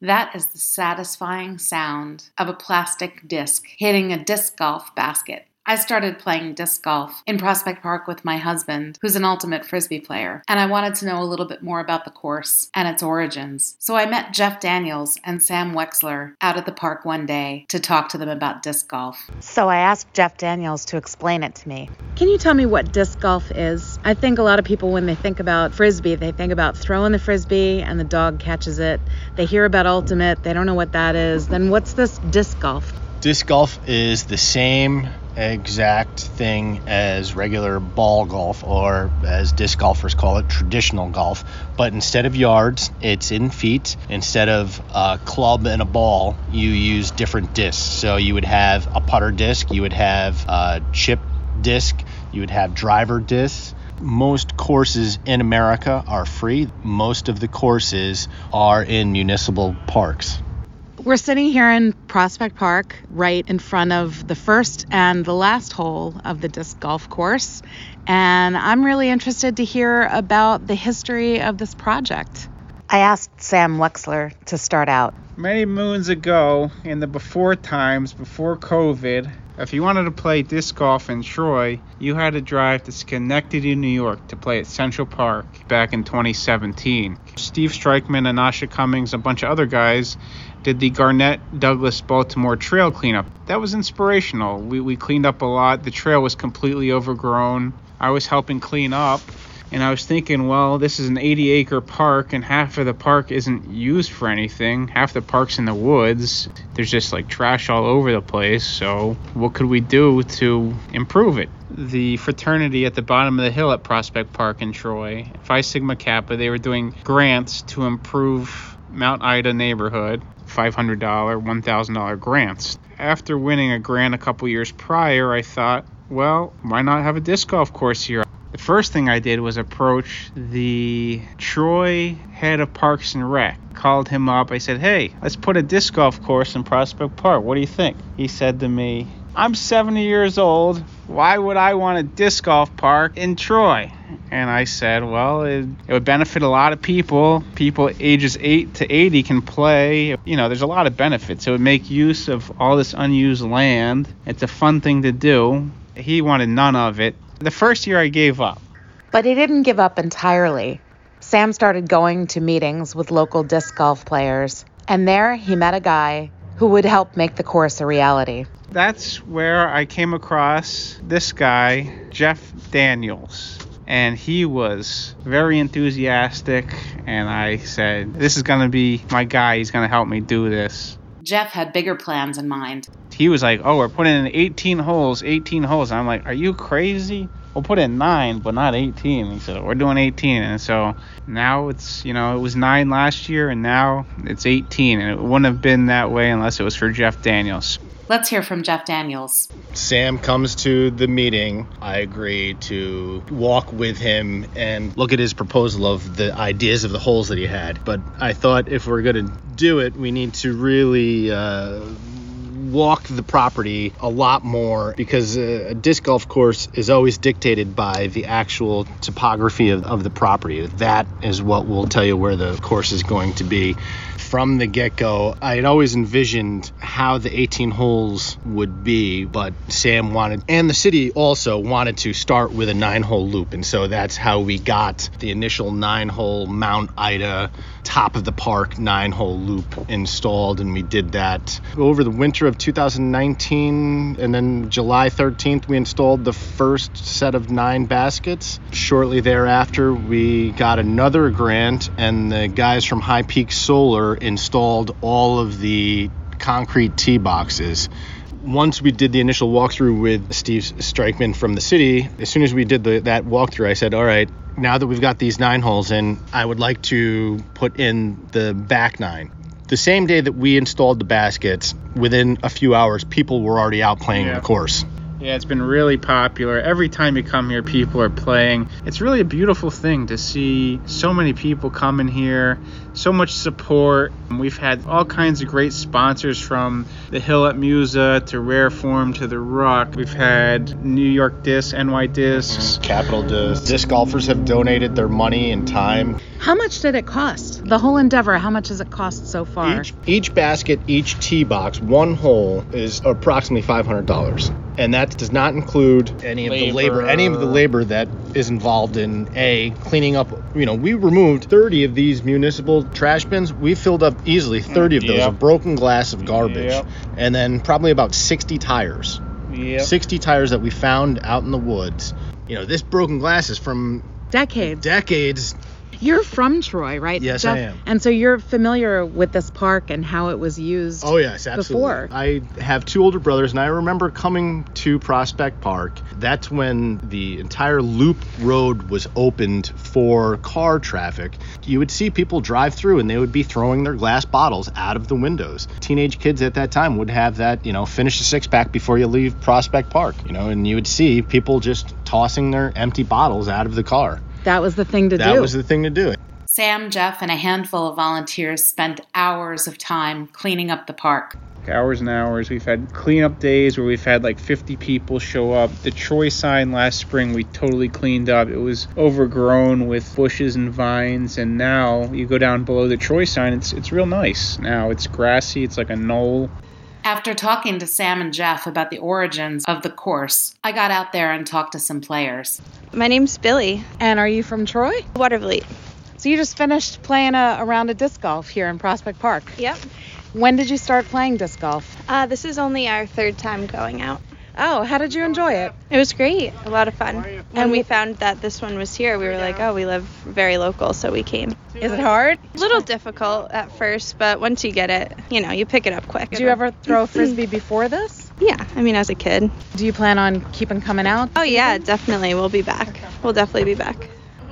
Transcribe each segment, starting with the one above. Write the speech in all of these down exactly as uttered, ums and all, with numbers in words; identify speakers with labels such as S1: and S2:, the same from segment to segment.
S1: That is the satisfying sound of a plastic disc hitting a disc golf basket. I started playing disc golf in Prospect Park with my husband, who's an ultimate Frisbee player, and I wanted to know a little bit more about the course and its origins. So I met Jeff Daniels and Sam Wexler out at the park one day to talk to them about disc golf. So I asked Jeff Daniels to explain it to me. Can you tell me what disc golf is? I think a lot of people, when they think about Frisbee, they think about throwing the Frisbee and the dog catches it. They hear about ultimate, they don't know what that is. Then what's this disc golf?
S2: Disc golf is the same exact thing as regular ball golf, or as disc golfers call it, traditional golf. But instead of yards, it's in feet. Instead of a club and a ball, you use different discs. So you would have a putter disc, you would have a chip disc, you would have driver discs. Most courses in America are free. Most of the courses are in municipal parks.
S1: We're sitting here in Prospect Park, right in front of the first and the last hole of the disc golf course, and I'm really interested to hear about the history of this project. I asked Sam Wexler to start out.
S3: Many moons ago, in the before times, before COVID, if you wanted to play disc golf in Troy, you had to drive to Schenectady, New York to play at Central Park back in twenty seventeen. Steve Strikeman and Asha Cummings, a bunch of other guys, did the Garnett Douglas Baltimore trail cleanup. That was inspirational. We we cleaned up a lot. The trail was completely overgrown. I was helping clean up, and I was thinking, well, this is an eighty acre park, and half of the park isn't used for anything. Half the park's in the woods. There's just like trash all over the place. So what could we do to improve it? The fraternity at the bottom of the hill at Prospect Park in Troy, Phi Sigma Kappa, they were doing grants to improve Mount Ida neighborhood. five hundred dollars, one thousand dollars grants. After winning a grant a couple years prior, I thought, well, why not have a disc golf course here? The first thing I did was approach the Troy head of Parks and Rec. Called him up. I said, hey, let's put a disc golf course in Prospect Park. What do you think? He said to me, I'm seventy years old. Why would I want a disc golf park in Troy? And I said, well, it, it would benefit a lot of people. People ages eight to eighty can play. You know, there's a lot of benefits. It would make use of all this unused land. It's a fun thing to do. He wanted none of it. The first year I gave up.
S1: But he didn't give up entirely. Sam started going to meetings with local disc golf players, and there he met a guy who would help make the course a reality.
S3: That's where I came across this guy, Jeff Daniels. And he was very enthusiastic, and I said, this is going to be my guy. He's going to help me do this.
S1: Jeff had bigger plans in mind.
S3: He was like, oh, we're putting in eighteen holes, eighteen holes. And I'm like, are you crazy? We'll put in nine, but not eighteen. He said, we're doing eighteen. And so now it's, you know, it was nine last year, and now it's eighteen. And it wouldn't have been that way unless it was for Jeff Daniels.
S1: Let's hear from Jeff Daniels.
S2: Sam comes to the meeting. I agree to walk with him and look at his proposal of the ideas of the holes that he had. But I thought if we're going to do it, we need to really uh, walk the property a lot more, because a disc golf course is always dictated by the actual topography of, of the property. That is what will tell you where the course is going to be. From the get-go, I had always envisioned how the eighteen holes would be, but Sam wanted, and the city also wanted to start with a nine-hole loop, and so that's how we got the initial nine-hole Mount Ida, top of the park nine-hole loop installed, and we did that over the winter of two thousand nineteen, and then July thirteenth, we installed the first set of nine baskets. Shortly thereafter, we got another grant, and the guys from High Peak Solar installed all of the concrete tee boxes. Once we did the initial walkthrough with Steve Strikeman from the city, as soon as we did the, that walkthrough, I said, all right, now that we've got these nine holes in, I would like to put in the back nine. The same day that we installed the baskets, within a few hours, people were already out playing
S3: yeah.
S2: the course.
S3: Yeah, it's been really popular. Every time you come here, people are playing. It's really a beautiful thing to see so many people coming here, so much support. We've had all kinds of great sponsors, from the Hill at Musa to Rare Form to The Rock. We've had New York Disc, N Y Discs.
S2: Capital Disc. Disc golfers have donated their money and time.
S1: How much did it cost? The whole endeavor, how much has it cost so far?
S2: Each, each basket, each tee box, one hole is approximately five hundred dollars. And that does not include any of
S3: Labor.
S2: the labor, any of the labor that is involved in A, cleaning up. You know, we removed thirty of these municipal trash bins. We filled up easily thirty of those
S3: Yep.
S2: of broken glass of garbage.
S3: Yep.
S2: And then probably about sixty tires.
S3: Yep.
S2: sixty tires that we found out in the woods. You know, this broken glass is from
S1: Decades.
S2: decades.
S1: You're from Troy, right?
S2: Yes,
S1: Jeff?
S2: I am.
S1: And so you're familiar with this park and how it was used.
S2: Oh, yes, absolutely.
S1: Before.
S2: I have two older brothers, and I remember coming to Prospect Park. That's when the entire loop road was opened for car traffic. You would see people drive through, and they would be throwing their glass bottles out of the windows. Teenage kids at that time would have that, you know, finish a six-pack before you leave Prospect Park, you know, and you would see people just tossing their empty bottles out of the car.
S1: That was the thing to
S2: That
S1: do.
S2: was the thing to do.
S1: Sam, Jeff, and a handful of volunteers spent hours of time cleaning up the park.
S3: Hours and hours. We've had cleanup days where we've had like fifty people show up. The Troy sign last spring we totally cleaned up. It was overgrown with bushes and vines, and now you go down below the Troy sign, it's it's real nice. Now it's grassy, it's like a knoll.
S1: After talking to Sam and Jeff about the origins of the course, I got out there and talked to some players.
S4: My name's Billy.
S1: And are you from Troy?
S4: Watervliet.
S1: So you just finished playing a, a round of disc golf here in Prospect Park.
S4: Yep.
S1: When did you start playing disc golf?
S4: Uh, this is only our third time going out.
S1: Oh, how did you enjoy it?
S4: It was great. A lot of fun. When we found that this one was here, we were like, oh, we live very local, so we came.
S1: Is it hard?
S4: A little difficult at first, but once you get it, you know, you pick it up quick.
S1: Did you ever throw a frisbee before this?
S4: Yeah, I mean, as a kid.
S1: Do you plan on keeping coming out?
S4: Oh, yeah, definitely. We'll be back. We'll definitely be back.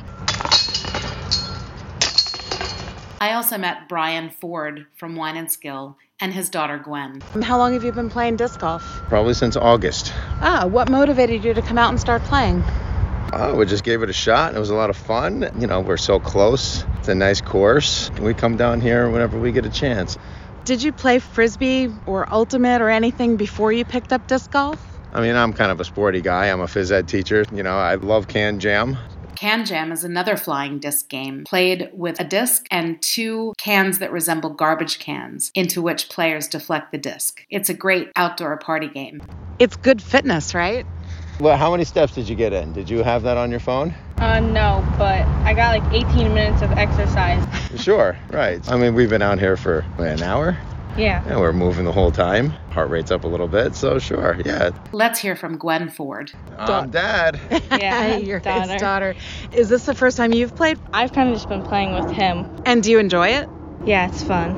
S1: I also met Brian Ford from Wine and Skill and his daughter Gwen. How long have you been playing disc golf?
S5: Probably since August.
S1: Ah, what motivated you to come out and start playing?
S5: Oh, we just gave it a shot. It was a lot of fun. You know, we're so close. It's a nice course. We come down here whenever we get a chance.
S1: Did you play frisbee or ultimate or anything before you picked up disc golf?
S5: I mean, I'm kind of a sporty guy. I'm a phys ed teacher. You know, I love Can Jam.
S1: Can Jam is another flying disc game played with a disc and two cans that resemble garbage cans into which players deflect the disc. It's a great outdoor party game. It's good fitness, right?
S5: Well, how many steps did you get in? Did you have that on your phone?
S6: Uh, no, but I got like eighteen minutes of exercise.
S5: Sure, right. I mean, we've been out here for what, an hour?
S6: Yeah.
S5: Yeah, we're moving the whole time. Heart rate's up a little bit, so sure, yeah.
S1: Let's hear from Gwen Ford.
S5: I'm Dad.
S6: Yeah,
S1: Your
S6: daughter.
S1: his daughter. Is this the first time you've played?
S6: I've kind of just been playing with him.
S1: And do you enjoy it?
S6: Yeah, it's fun.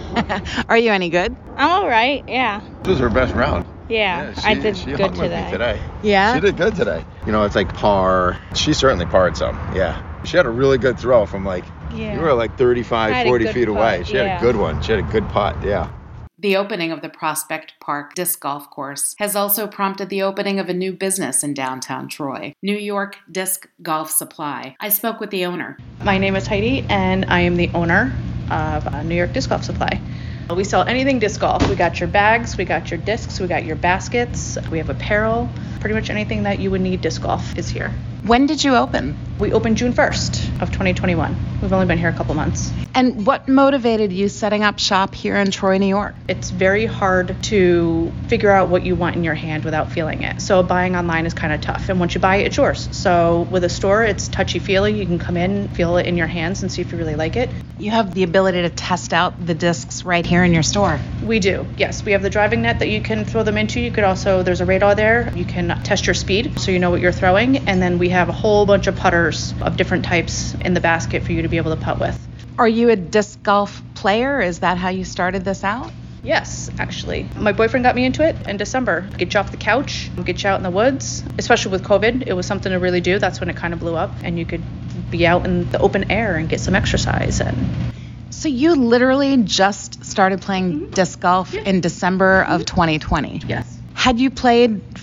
S1: Are you any good?
S6: I'm all right. Yeah.
S5: This was her best round.
S6: Yeah,
S5: she,
S6: I did
S5: she
S6: good
S5: hung with me
S6: today.
S5: today.
S1: Yeah?
S5: She did good today. You know, it's like par. She certainly parred some, yeah. She had a really good throw from like,
S6: Yeah.
S5: you were like
S6: I
S5: thirty-five,
S6: had a
S5: forty
S6: good
S5: feet away.
S6: putt,
S5: She had
S6: yeah.
S5: a good one. She had a good putt, yeah.
S1: The opening of the Prospect Park disc golf course has also prompted the opening of a new business in downtown Troy, New York Disc Golf Supply. I spoke with the owner.
S7: My name is Heidi, and I am the owner of uh, New York Disc Golf Supply. We sell anything disc golf. We got your bags, we got your discs, we got your baskets, we have apparel. Pretty much anything that you would need disc golf is here.
S1: When did you open?
S7: We opened June first of twenty twenty-one. We've only been here a couple months.
S1: And what motivated you setting up shop here in Troy, New York?
S7: It's very hard to figure out what you want in your hand without feeling it. So buying online is kind of tough. And once you buy it, it's yours. So with a store, it's touchy-feely. You can come in, feel it in your hands, and see if you really like it.
S1: You have the ability to test out the discs right here in your store.
S7: We do, yes. We have the driving net that you can throw them into. You could also, there's a radar there. You can test your speed so you know what you're throwing. And then we have a whole bunch of putters of different types in the basket for you to be able to putt with.
S1: Are you a disc golf player? Is that how you started this out?
S7: Yes, actually. My boyfriend got me into it in December. Get you off the couch, get you out in the woods. Especially with COVID, it was something to really do. That's when it kind of blew up. And you could be out in the open air and get some exercise. And
S1: So you literally just started playing disc golf in December of twenty twenty.
S7: yes.
S1: Had you played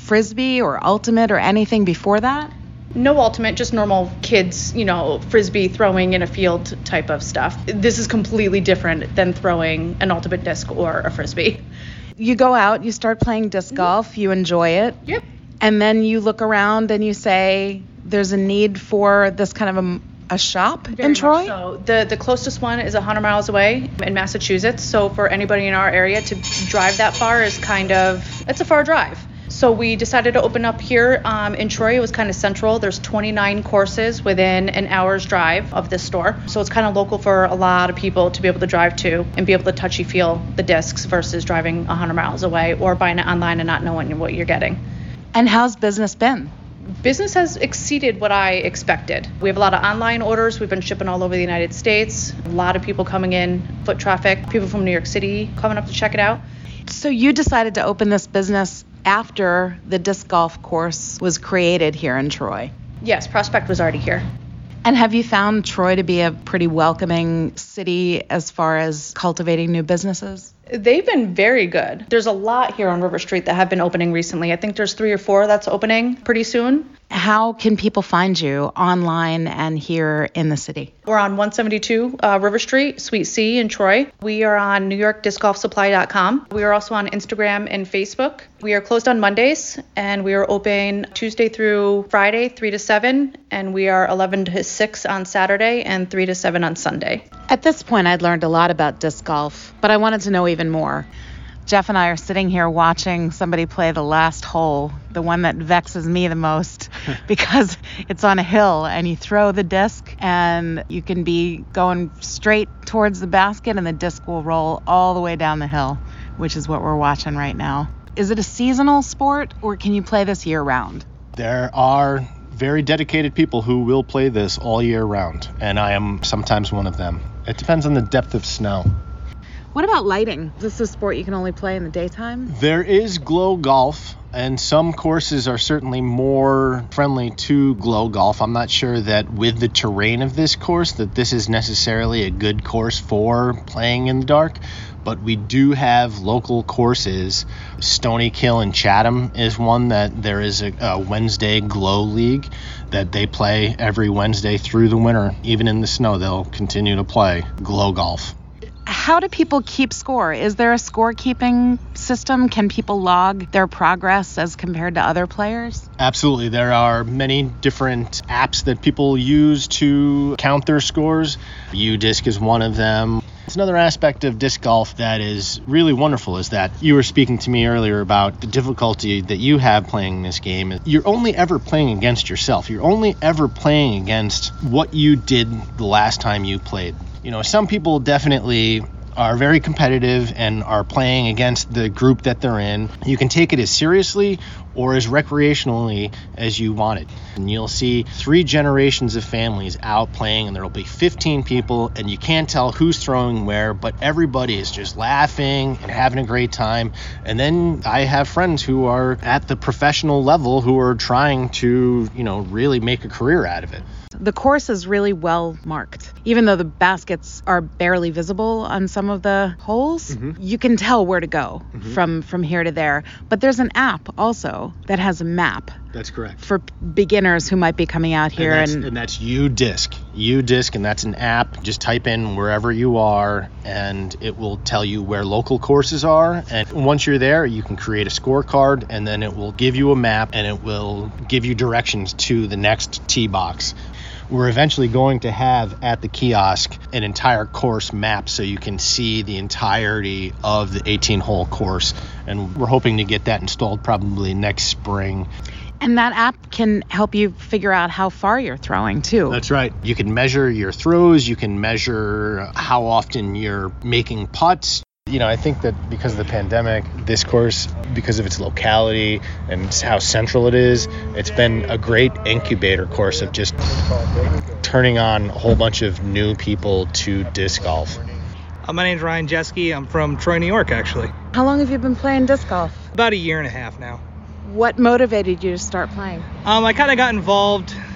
S1: Frisbee or Ultimate or anything before that?
S7: No Ultimate, just normal kids, you know, Frisbee throwing in a field type of stuff. This is completely different than throwing an Ultimate disc or a Frisbee.
S1: You go out, you start playing disc golf, you enjoy it.
S7: Yep.
S1: And then you look around and you say, there's a need for this kind of a, a shop
S7: Very
S1: in Troy?
S7: So the, the closest one is one hundred miles away in Massachusetts. So for anybody in our area to drive that far is kind of, it's a far drive. So we decided to open up here um, in Troy. It was kind of central. There's twenty-nine courses within an hour's drive of this store. So it's kind of local for a lot of people to be able to drive to and be able to touchy feel the discs versus driving one hundred miles away or buying it online and not knowing what you're getting.
S1: And how's business been?
S7: Business has exceeded what I expected. We have a lot of online orders. We've been shipping all over the United States. A lot of people coming in, foot traffic, people from New York City coming up to check it out.
S1: So you decided to open this business after the disc golf course was created here in Troy?
S7: Yes, Prospect was already here.
S1: And have you found Troy to be a pretty welcoming city as far as cultivating new businesses?
S7: They've been very good. There's a lot here on River Street that have been opening recently. I think there's three or four that's opening pretty soon.
S1: How can people find you online and here in the city?
S7: We're on one seventy-two uh, River Street, Suite C in Troy. We are on New York Disc Golf Supply dot com. We are also on Instagram and Facebook. We are closed on Mondays, and we are open Tuesday through Friday, three to seven, and we are eleven to six on Saturday and three to seven on Sunday.
S1: At this point, I'd learned a lot about disc golf, but I wanted to know even more. Jeff and I are sitting here watching somebody play the last hole, the one that vexes me the most, because it's on a hill and you throw the disc and you can be going straight towards the basket and the disc will roll all the way down the hill, which is what we're watching right now. Is it a seasonal sport or can you play this year round?
S2: There are very dedicated people who will play this all year round, and I am sometimes one of them. It depends on the depth of snow.
S1: What about lighting? Is this a sport you can only play in the daytime?
S2: There is glow golf, and some courses are certainly more friendly to glow golf. I'm not sure that with the terrain of this course that this is necessarily a good course for playing in the dark, but we do have local courses. Stony Kill in Chatham is one that there is a, a Wednesday glow league that they play every Wednesday through the winter. Even in the snow, they'll continue to play glow golf.
S1: How do people keep score? Is there a scorekeeping system? Can people log their progress as compared to other players?
S2: Absolutely. There are many different apps that people use to count their scores. UDisc is one of them. It's another aspect of disc golf that is really wonderful is that you were speaking to me earlier about the difficulty that you have playing this game. You're only ever playing against yourself. You're only ever playing against what you did the last time you played. You know, some people definitely are very competitive and are playing against the group that they're in. You can take it as seriously or as recreationally as you want it. And you'll see three generations of families out playing, and there'll be fifteen people, and you can't tell who's throwing where, but everybody is just laughing and having a great time. And then I have friends who are at the professional level who are trying to, you know, really make a career out of it.
S1: The course is really well marked. Even though the baskets are barely visible on some of the holes, mm-hmm. you can tell where to go mm-hmm. from, from here to there. But there's an app also that has a map.
S2: That's correct.
S1: For beginners who might be coming out here.
S2: And that's,
S1: and,
S2: and that's UDisc. UDisc, and that's an app. Just type in wherever you are, and it will tell you where local courses are. And once you're there, you can create a scorecard, and then it will give you a map, and it will give you directions to the next tee box. We're eventually going to have at the kiosk an entire course map so you can see the entirety of the eighteen-hole course. And we're hoping to get that installed probably next spring.
S1: And that app can help you figure out how far you're throwing, too.
S2: That's right. You can measure your throws. You can measure how often you're making putts. You know, I think that because of the pandemic, this course, because of its locality and how central it is, it's been a great incubator course of just turning on a whole bunch of new people to disc golf.
S8: Uh, my name's Ryan Jeske. I'm from Troy, New York, actually.
S1: How long have you been playing disc golf?
S8: About a year and a half now.
S1: What motivated you to start playing?
S8: Um, I kind of got involved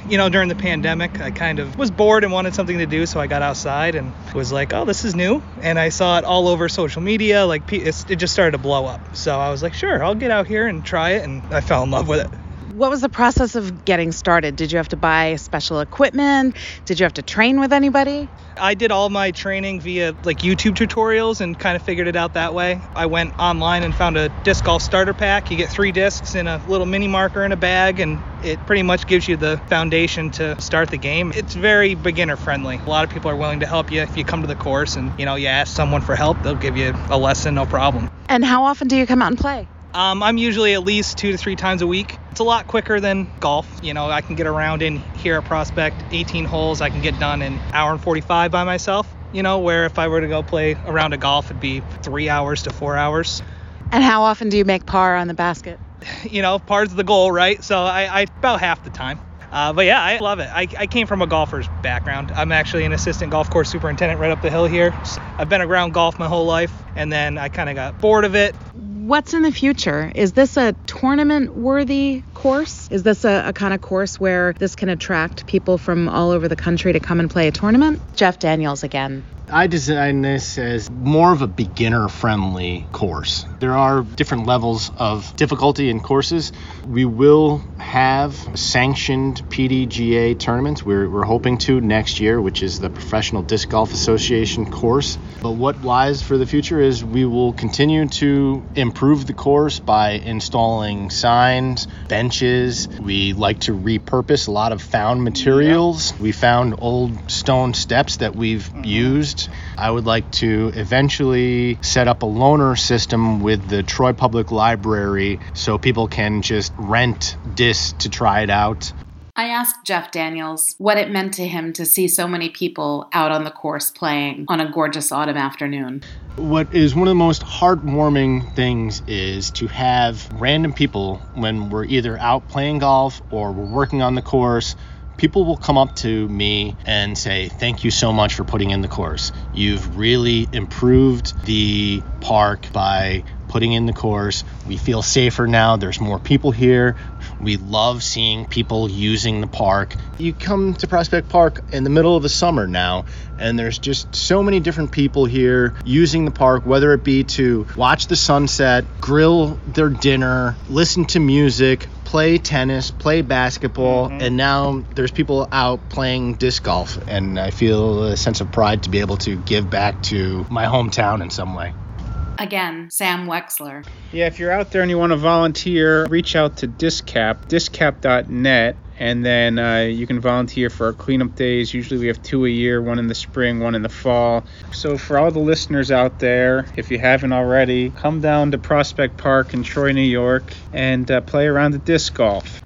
S8: You know, during the pandemic, I kind of was bored and wanted something to do, so I got outside and was like, oh, this is new. And I saw it all over social media. Like, it just started to blow up. So I was like, sure, I'll get out here and try it. And I fell in love with it.
S9: What was the process of getting started? Did you have to buy special equipment? Did you have to train with anybody?
S8: I did all my training via like YouTube tutorials and kind of figured it out that way. I went online and found a disc golf starter pack. You get three discs and a little mini marker in a bag, and it pretty much gives you the foundation to start the game. It's very beginner friendly. A lot of people are willing to help you if you come to the course and, you know, you ask someone for help, they'll give you a lesson, no problem.
S9: And how often do you come out and play?
S8: Um, I'm usually at least two to three times a week. It's a lot quicker than golf. You know, I can get around in here at Prospect, eighteen holes, I can get done in an hour and forty-five by myself. You know, where if I were to go play a round of golf, it'd be three hours to four hours.
S9: And how often do you make par on the basket?
S8: You know, par's the goal, right? So I, I about half the time. Uh, but yeah, I love it. I, I came from a golfer's background. I'm actually an assistant golf course superintendent right up the hill here. I've been around golf my whole life, and then I kind of got bored of it.
S9: What's in the future? Is this a tournament-worthy course? Is this a, a kind of course where this can attract people from all over the country to come and play a tournament? Jeff Daniels again.
S2: I design this as more of a beginner-friendly course. There are different levels of difficulty in courses. We will have sanctioned P D G A tournaments. We're, we're hoping to next year, which is the Professional Disc Golf Association course. But what lies for the future is we will continue to improve the course by installing signs, benches. We like to repurpose a lot of found materials. We found old stone steps that we've mm-hmm. used. I would like to eventually set up a loaner system with the Troy Public Library so people can just rent discs to try it out.
S1: I asked Jeff Daniels what it meant to him to see so many people out on the course playing on a gorgeous autumn afternoon.
S2: What is one of the most heartwarming things is to have random people when we're either out playing golf or we're working on the course. People will come up to me and say, thank you so much for putting in the course. You've really improved the park by putting in the course. We feel safer now. There's more people here. We love seeing people using the park. You come to Prospect Park in the middle of the summer now, and there's just so many different people here using the park, whether it be to watch the sunset, grill their dinner, listen to music, play tennis, play basketball, mm-hmm. and now there's people out playing disc golf, and I feel a sense of pride to be able to give back to my hometown in some way.
S1: Again, Sam Wexler.
S3: Yeah, if you're out there and you want to volunteer, reach out to DiscCap, discap dot net, and then uh, you can volunteer for our cleanup days. Usually we have two a year, one in the spring, one in the fall. So for all the listeners out there, if you haven't already, come down to Prospect Park in Troy, New York, and uh, play around the disc golf.